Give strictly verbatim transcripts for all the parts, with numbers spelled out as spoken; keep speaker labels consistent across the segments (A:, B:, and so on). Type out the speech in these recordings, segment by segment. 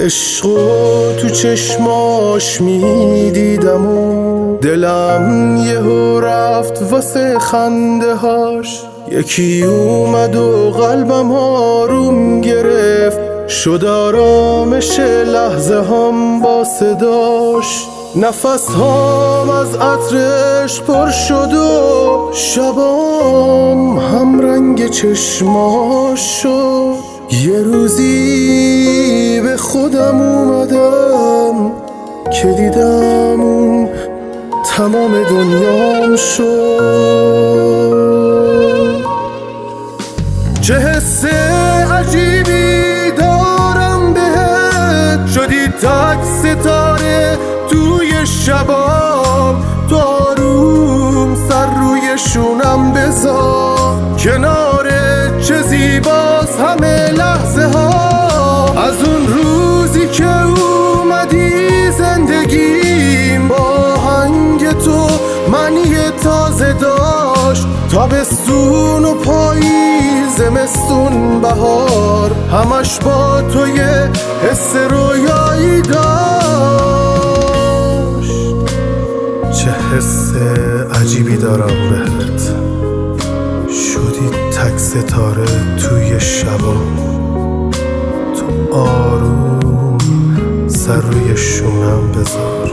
A: عشقو تو چشماش میدیدم و دلم یهو رفت واسه خنده هاش. یکی اومد و قلبم آروم گرفت، شد آرامش لحظه هم با صداش. نفس هام از عطرش پر شد و شبام هم رنگ چشماش شد. یه روزی به خودم اومدم که دیدم اون تمام دنیام شد. چه حس عجیبی دارم بهت، شدی تک ستاره توی شبام. تو آروم سر روی شونم بذار، کنارت چه زیباست همه لحظه ها. از اون روزی که اومدی زندگیم با آهنگ تو معنی تازه داشت. تابستون و پاییز، زمستون، بهار، همش با تو یه حس رویایی داشت. چه حس عجیبی دارم بهت، شدی تک ستاره توی شبا. تو آروم سر روی شونم بذار،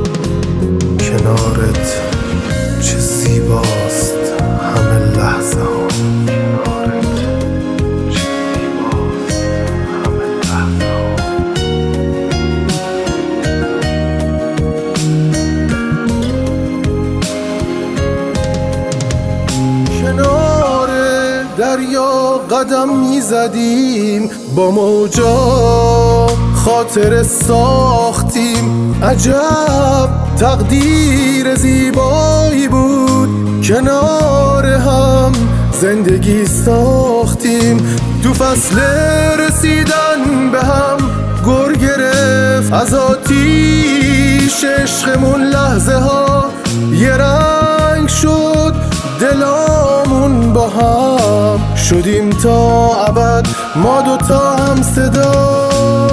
A: کنارت چه زیباست همه لحظه ها. کنارت چه زیباست همه لحظه ها. کنار دریا قدم میزدیم، با موجا خاطر ساختیم. عجب تقدیر زیبایی بود، کنار هم زندگی ساختیم. تو فصل رسیدن به هم گر گرفت، از آتیش عشقمون لحظه ها یه رنگ شد. دلامون با هم شدیم تا ابد، ما دوتا هم صدا.